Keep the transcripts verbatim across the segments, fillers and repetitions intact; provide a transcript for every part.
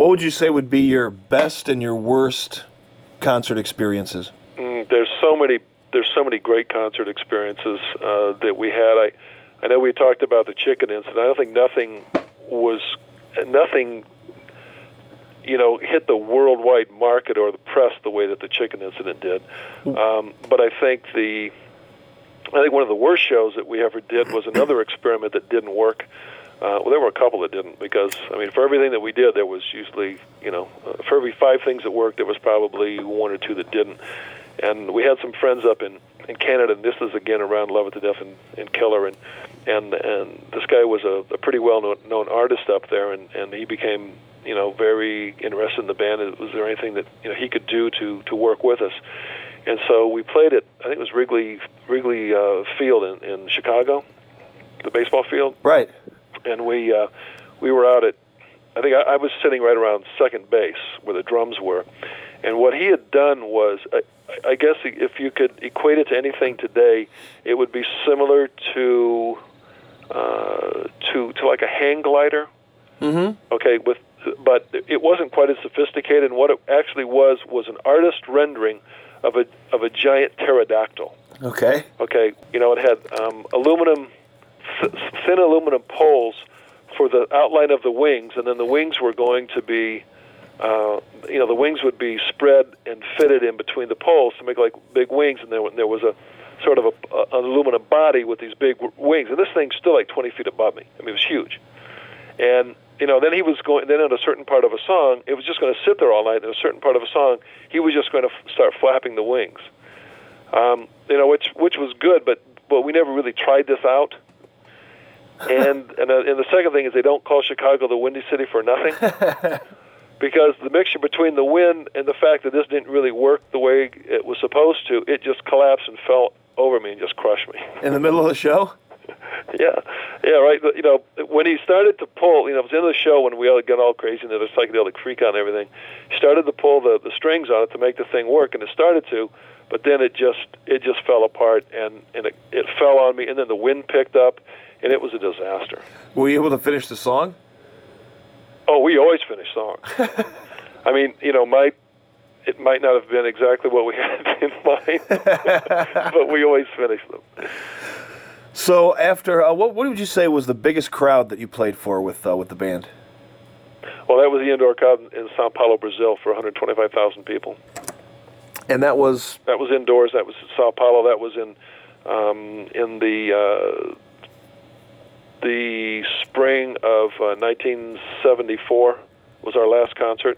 What would you say would be your best and your worst concert experiences? Mm, there's so many. There's so many great concert experiences uh, that we had. I, I know we talked about the chicken incident. I don't think nothing was nothing. You know, hit the worldwide market or the press the way that the chicken incident did. Um, but I think the, I think one of the worst shows that we ever did was another experiment that didn't work. Uh, well, there were a couple that didn't because, I mean, for everything that we did, there was usually, you know, uh, for every five things that worked, there was probably one or two that didn't. And we had some friends up in, in Canada, and this is, again, around Love It to Death and, and Killer, and, and and this guy was a, a pretty well-known known artist up there, and, and he became, you know, very interested in the band. Was there anything that, you know, he could do to, to work with us? And so we played at, I think it was Wrigley Wrigley uh, Field in, in Chicago, the baseball field. Right. And we uh, we were out at, I think I, I was sitting right around second base where the drums were. And what he had done was, I, I guess if you could equate it to anything today, it would be similar to uh, to to like a hang glider. Mm-hmm. Okay, with but it wasn't quite as sophisticated. And what it actually was was an artist rendering of a of a giant pterodactyl. Okay. Okay, you know, it had um, aluminum. thin aluminum poles for the outline of the wings, and then the wings were going to be, uh, you know, the wings would be spread and fitted in between the poles to make like big wings, and there, there was a sort of a, a, an aluminum body with these big wings, and this thing's still like twenty feet above me. I mean, it was huge. And, you know, then he was going, then at a certain part of a song, it was just going to sit there all night, and at a certain part of a song, he was just going to f- start flapping the wings. Um, you know, which which was good, but, but we never really tried this out. And and, uh, and the second thing is they don't call Chicago the Windy City for nothing, because the mixture between the wind and the fact that this didn't really work the way it was supposed to, it just collapsed and fell over me and just crushed me. In the middle of the show? yeah, yeah, right. But, you know, when he started to pull, you know, it was the end of the show when we all got all crazy and there was psychedelic freak out and everything. He started to pull the, the strings on it to make the thing work, and it started to, but then it just it just fell apart, and, and it, it fell on me, and then the wind picked up. And it was a disaster. Were you able to finish the song? Oh, we always finish songs. I mean, you know, my it might not have been exactly what we had in mind, but we always finish them. So, after uh, what, what would you say was the biggest crowd that you played for with uh, with the band? Well, that was the indoor crowd in Sao Paulo, Brazil, for one hundred twenty-five thousand people. And that was that was indoors. That was in Sao Paulo. That was in um, in the. Uh, The spring of uh, nineteen seventy-four was our last concert.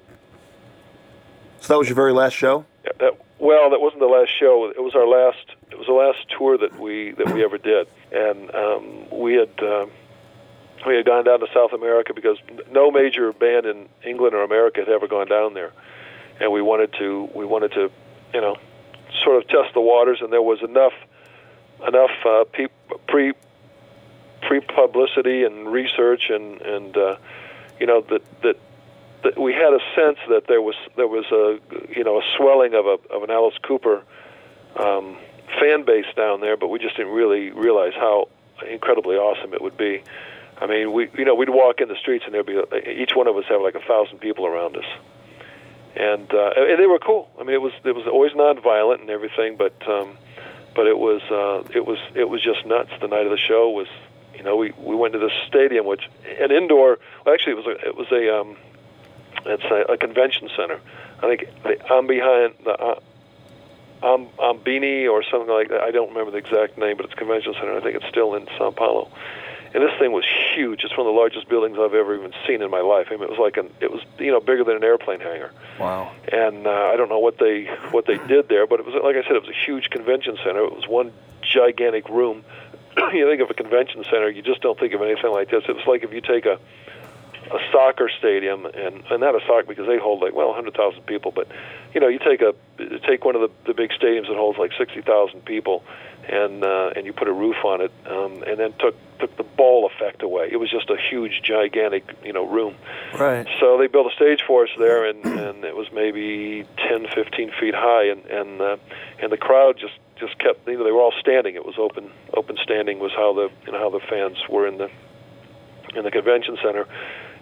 So that was your very last show? Yeah, that, well, that wasn't the last show. It was our last. It was the last tour that we that we ever did, and um, we had uh, we had gone down to South America because no major band in England or America had ever gone down there, and we wanted to we wanted to, you know, sort of test the waters, and there was enough enough uh, pe- pre. pre-publicity and research, and and uh, you know that, that that we had a sense that there was there was a you know a swelling of a of an Alice Cooper um, fan base down there, but we just didn't really realize how incredibly awesome it would be. I mean, we you know we'd walk in the streets and there'd be each one of us have like a thousand people around us, and uh, and they were cool. I mean, it was it was always nonviolent and everything, but um, but it was uh, it was it was just nuts. The night of the show was. You know, we, we went to this stadium, which an indoor. Well, actually, it was a it was a um, it's a, a convention center. I think the Ambihan, the uh, Am, Ambini or something like that. I don't remember the exact name, but it's a convention center. I think it's still in Sao Paulo. And this thing was huge. It's one of the largest buildings I've ever even seen in my life. I mean, it was like an it was you know bigger than an airplane hangar. Wow. And uh, I don't know what they what they did there, but it was like I said, it was a huge convention center. It was one gigantic room. You think of a convention center, you just don't think of anything like this. It was like if you take a a soccer stadium, and, and not a soccer because they hold like, well, one hundred thousand people, but, you know, you take a take one of the, the big stadiums that holds like sixty thousand people, and uh, and you put a roof on it, um, and then took took the ball effect away. It was just a huge, gigantic, you know, room. Right. So they built a stage for us there, and, and it was maybe ten, fifteen feet high, and and uh, and the crowd just just kept, you know, they were all standing. It was open open standing was how the you know how the fans were in the in the convention center.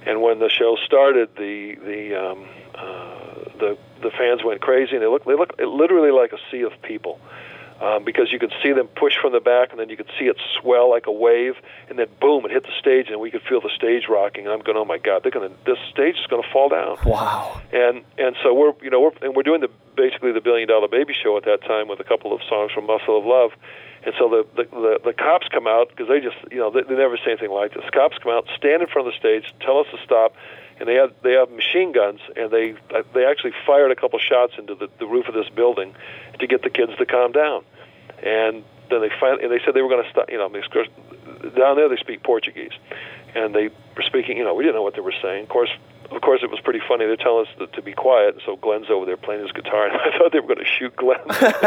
And when the show started, the the um, uh, the the fans went crazy, and they looked they looked literally like a sea of people. Um, because you could see them push from the back, and then you could see it swell like a wave, and then boom, it hit the stage, and we could feel the stage rocking. And I'm going, oh my God, they're going to this stage is going to fall down. Wow. And and so we're you know we're and we're doing the basically the Billion Dollar Baby show at that time with a couple of songs from Muscle of Love, and so the the the, the cops come out because they just you know they, they never say anything like this. Cops come out, stand in front of the stage, tell us to stop. And they have they have machine guns, and they they actually fired a couple shots into the, the roof of this building to get the kids to calm down. And then they finally and they said they were going to stop. You know, down there they speak Portuguese, and they were speaking. You know, we didn't know what they were saying. Of course, of course, it was pretty funny. They're telling us to, to be quiet, and so Glenn's over there playing his guitar, and I thought they were going to shoot Glenn.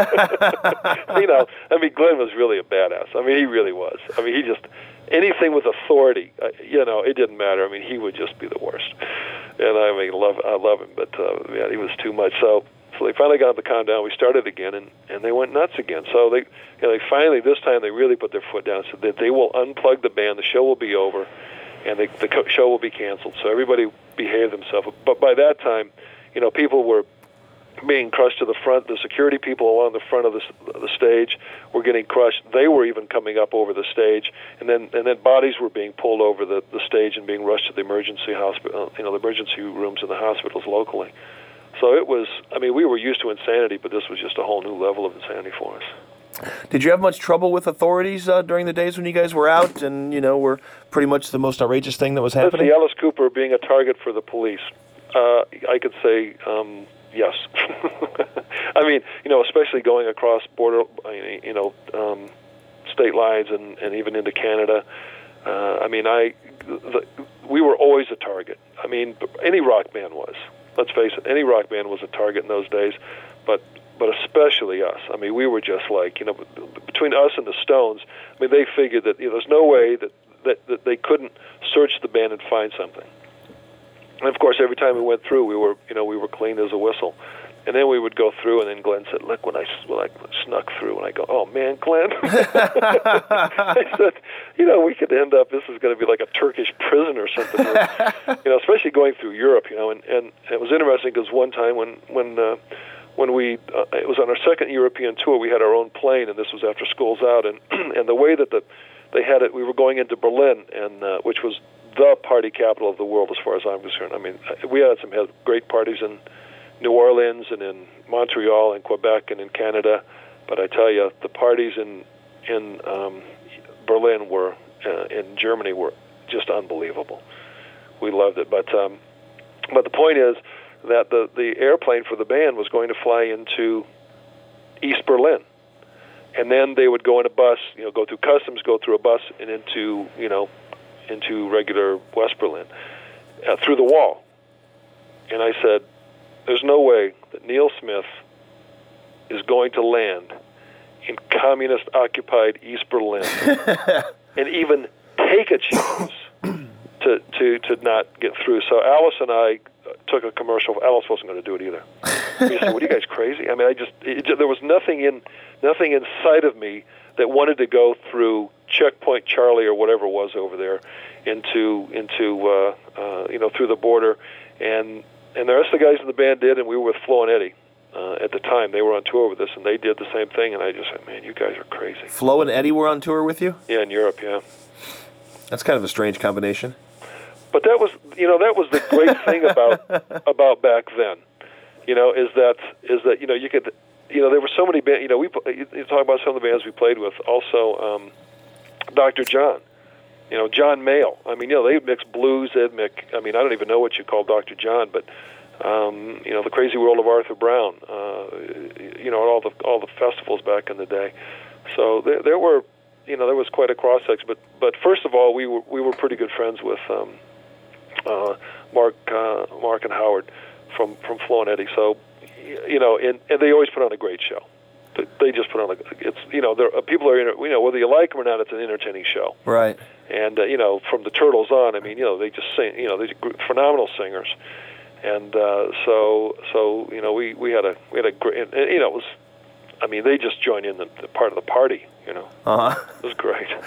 You know, I mean, Glenn was really a badass. I mean, he really was. I mean, he just. Anything with authority, uh, you know, it didn't matter. I mean, he would just be the worst. And I mean, love, I love him, but uh, yeah, he was too much. So, so they finally got him to calm down. We started again, and, and they went nuts again. So they, you know, they finally this time they really put their foot down and said that they will unplug the band. The show will be over, and they, the co- show will be canceled. So everybody behaved themselves. But by that time, you know, people were being crushed to the front. The security people along the front of the, the stage were getting crushed. They were even coming up over the stage, and then and then bodies were being pulled over the, the stage and being rushed to the emergency hospital, you know, the emergency rooms in the hospitals locally. So it was. I mean, we were used to insanity, but this was just a whole new level of insanity for us. Did you have much trouble with authorities uh, during the days when you guys were out and you know were pretty much the most outrageous thing that was happening? Let's see, Alice Cooper being a target for the police. Uh, I could say. Um, Yes. I mean, you know, especially going across border, you know, um, state lines and, and even into Canada. Uh, I mean, I, the, we were always a target. I mean, any rock band was. Let's face it, any rock band was a target in those days, but but especially us. I mean, we were just like, you know, between us and the Stones, I mean, they figured that, you know, there's no way that, that, that they couldn't search the band and find something. And of course, every time we went through, we were, you know, we were clean as a whistle. And then we would go through, and then Glenn said, "Look, when I when I snuck through," and I go, "Oh man, Glenn!" I said, "You know, we could end up. This is going to be like a Turkish prison or something." You know, especially going through Europe. You know, and, and it was interesting because one time when when uh, when we uh, it was on our second European tour, we had our own plane, and this was after school's out, and and the way that the they had it, we were going into Berlin, and uh, which was the party capital of the world as far as I'm concerned. I mean, we had some had great parties in New Orleans and in Montreal and Quebec and in Canada, but I tell you, the parties in in um, Berlin were uh, in Germany were just unbelievable. We loved it, but um, but the point is that the the airplane for the band was going to fly into East Berlin, and then they would go in a bus, you know, go through customs, go through a bus, and into you know. into regular West Berlin, uh, through the wall. And I said, there's no way that Neil Smith is going to land in communist-occupied East Berlin and even take a chance to, to, to not get through. So Alice and I took a commercial. Alice wasn't going to do it either. We said, what are you guys, crazy? I mean, I just, it, there was nothing in, nothing inside of me that wanted to go through Checkpoint Charlie or whatever it was over there into into uh, uh, you know through the border, and and the rest of the guys in the band did, and we were with Flo and Eddie uh, at the time. They were on tour with us, and they did the same thing. And I just said, man, you guys are crazy. Flo and Eddie were on tour with you? Yeah, in Europe, yeah. That's kind of a strange combination. But that was you know that was the great thing about about back then, you know, is that is that you know you could. You know, there were so many bands, you know, we you talk about some of the bands we played with. Also, um, Doctor John, you know, John Mayall. I mean, you know, they'd mix blues, they'd mix, I mean, I don't even know what you call Doctor John, but, um, you know, The Crazy World of Arthur Brown, uh, you know, all the all the festivals back in the day. So there, there were, you know, there was quite a cross-section. But, but first of all, we were we were pretty good friends with um, uh, Mark uh, Mark and Howard from, from Flo and Eddie. So, you know, and, and they always put on a great show. They just put on a, it's, you know, there people are, you know, whether you like them or not, it's an entertaining show. Right. And, uh, you know, from the Turtles on, I mean, you know, they just sing, you know, they're phenomenal singers. And uh, so, so, you know, we, we had a, we had a great, and, and, you know, it was, I mean, they just joined in the, the part of the party, you know. Uh-huh. It was great.